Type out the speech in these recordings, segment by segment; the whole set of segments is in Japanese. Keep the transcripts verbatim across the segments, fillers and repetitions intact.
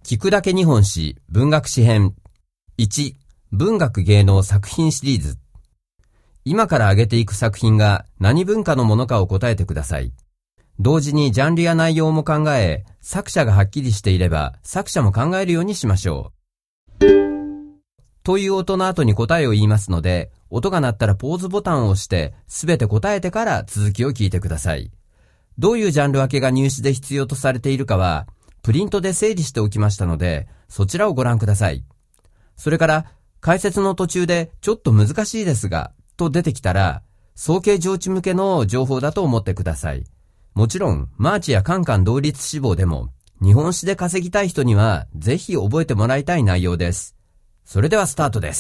聞くだけ日本史文学史編。いち、文学芸能作品シリーズ。今から挙げていく作品が何文化のものかを答えてください。同時にジャンルや内容も考え、作者がはっきりしていれば作者も考えるようにしましょう。という音の後に答えを言いますので、音が鳴ったらポーズボタンを押してすべて答えてから続きを聞いてください。どういうジャンル分けが入試で必要とされているかはプリントで整理しておきましたので、そちらをご覧ください。それから解説の途中でちょっと難しいですがと出てきたら、早慶上智向けの情報だと思ってください。もちろんマーチやカンカン同率志望でも日本史で稼ぎたい人にはぜひ覚えてもらいたい内容です。それではスタートです。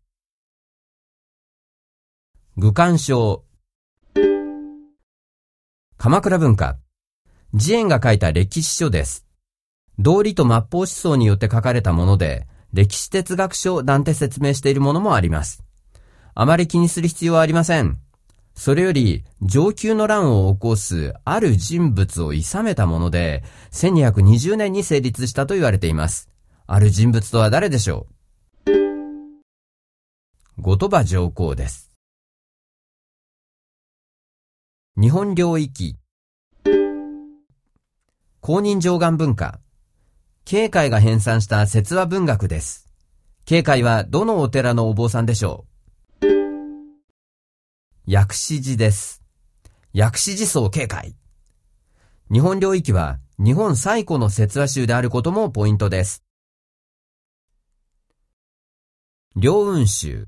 愚官章。鎌倉文化。慈円が書いた歴史書です。道理と末法思想によって書かれたもので、歴史哲学書なんて説明しているものもあります。あまり気にする必要はありません。それより承久の乱を起こすある人物を諌めたもので、せんにひゃくにじゅうねんに成立したと言われています。ある人物とは誰でしょう？後鳥羽上皇です。日本領域。公認上岸文化。慶海が編纂した説話文学です。慶海はどのお寺のお坊さんでしょう？薬師寺です。薬師寺僧慶海。日本領域は日本最古の説話集であることもポイントです。良雲集。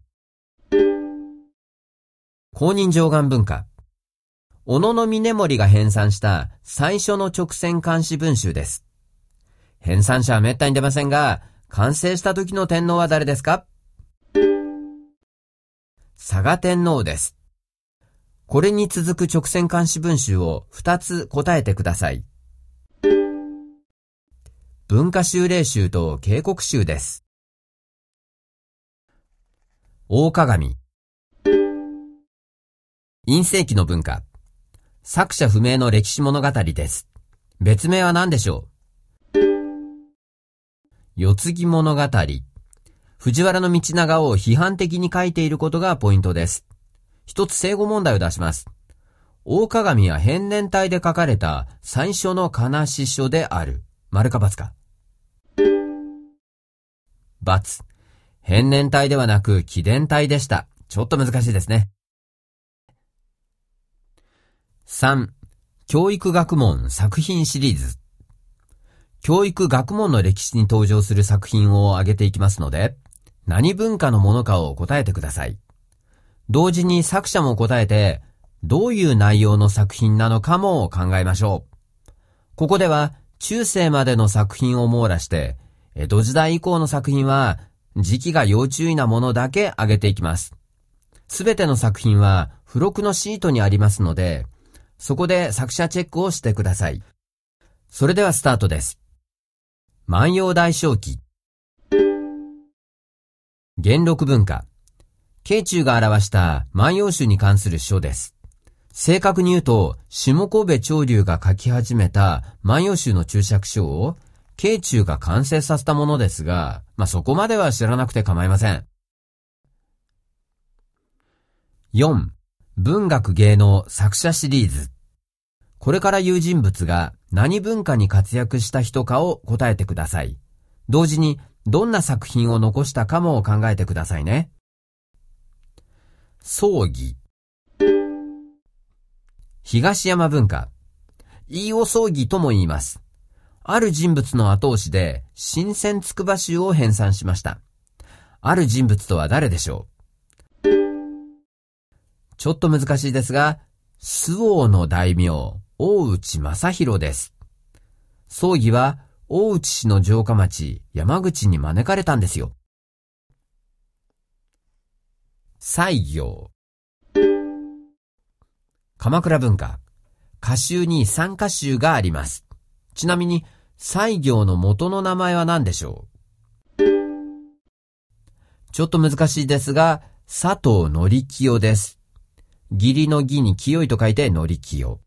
公認上岸文化。小野峰盛が編纂した最初の直線漢詩文集です。編纂者はめったに出ませんが、完成した時の天皇は誰ですか？嵯峨天皇です。これに続く直線漢詩文集をふたつ答えてください。文化修例集と警告集です。大鏡。院世紀の文化。作者不明の歴史物語です。別名は何でしょう？世継ぎ物語。藤原道長を批判的に書いていることがポイントです。一つ正誤問題を出します。大鏡は変年体で書かれた最初の仮詩書である。丸か×か？×。変年体ではなく紀伝体でした。ちょっと難しいですね。さん. 教育学問作品シリーズ。教育学問の歴史に登場する作品を挙げていきますので、何文化のものかを答えてください。同時に作者も答えて、どういう内容の作品なのかも考えましょう。ここでは中世までの作品を網羅して、江戸時代以降の作品は時期が要注意なものだけ挙げていきます。すべての作品は付録のシートにありますので、そこで作者チェックをしてください。それではスタートです。万葉大正期。元禄文化。慶中が表した万葉集に関する書です。正確に言うと、下神戸長龍が書き始めた万葉集の注釈書を慶中が完成させたものですが、まあ、そこまでは知らなくて構いません。よん. 文学芸能作者シリーズ。これから言う人物が何文化に活躍した人かを答えてください。同時にどんな作品を残したかも考えてくださいね。葬儀。東山文化。飯尾葬儀とも言います。ある人物の後押しで新選筑波集を編纂しました。ある人物とは誰でしょう？ちょっと難しいですが、周防の大名、大内正弘です。葬儀は大内氏の城下町、山口に招かれたんですよ。西行。鎌倉文化。歌集に三歌集があります。ちなみに、西行の元の名前は何でしょう？ちょっと難しいですが、佐藤則清です。義理の義に清いと書いて則清。